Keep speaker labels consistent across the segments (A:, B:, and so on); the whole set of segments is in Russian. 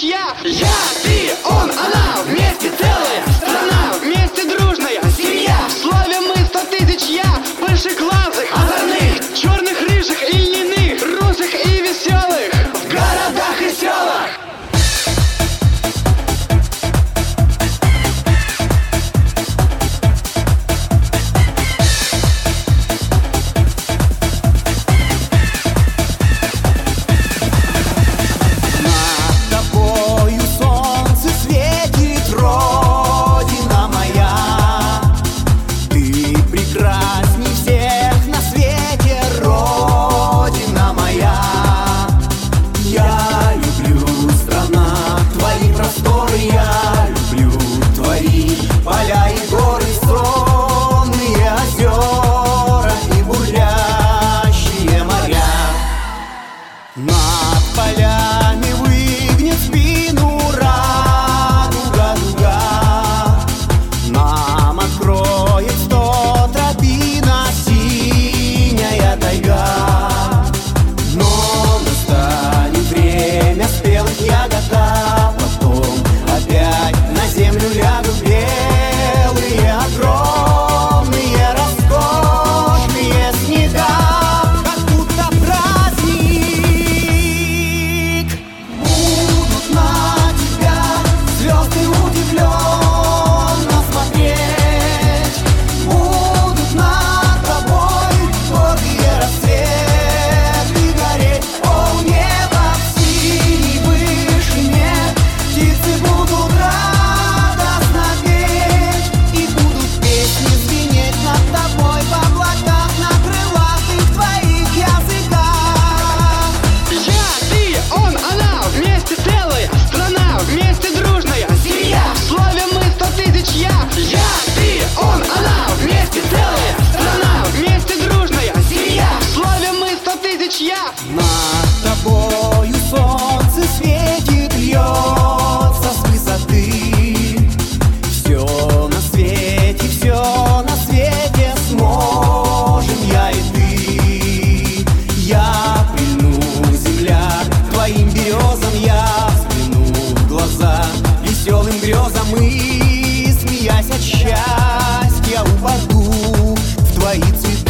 A: я, ты, он, она, вместе целая страна, вместе дружная семья. Славим мы 100 тысяч я, большеглазых, озорных, черных, рыжих и льняных, русых и веселых в городах и селах.
B: Над полями выгнет спину радуга дуга, нам откроет 100 тропинок синяя тайга. Но настанет время спелых ягод, а потом опять на землю лягут белые, огромные, роскошные снега. Над тобою солнце светит, льется с высоты. Все на свете сможем я и ты. Я прильну, земля, к твоим березам, я взгляну в глаза веселым грезам и, смеясь от счастья, упаду в твои цветы.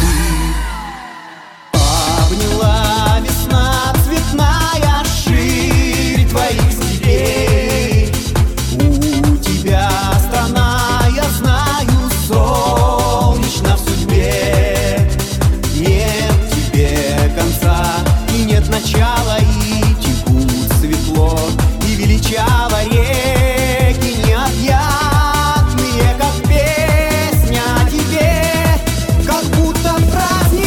B: Обняла весна цветная ширь твоих степей. У тебя страна, я знаю, солнечна в судьбе. Нет тебе конца и нет начала, и текут светло и величаво реки необъятные, как песня о тебе, как будто праздник.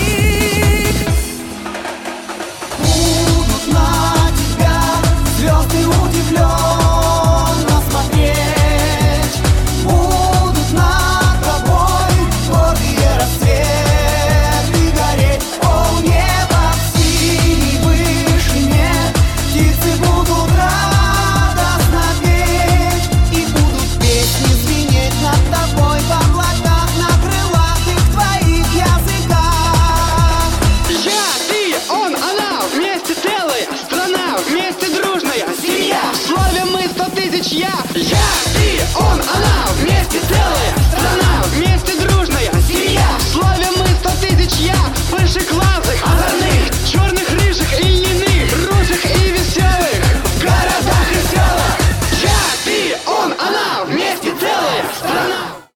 B: Звезды удивленно смотреть будут над тобой, гордые рассветы гореть. О, небо в синей вышине, птицы будут радостно петь, и будут песни звенеть над тобой в облаках, на крылатых твоих языках.
A: Я, ты, он, она, вместе целая страна, вместе дружная семья. Славим мы 100 тысяч я, ты, он, она.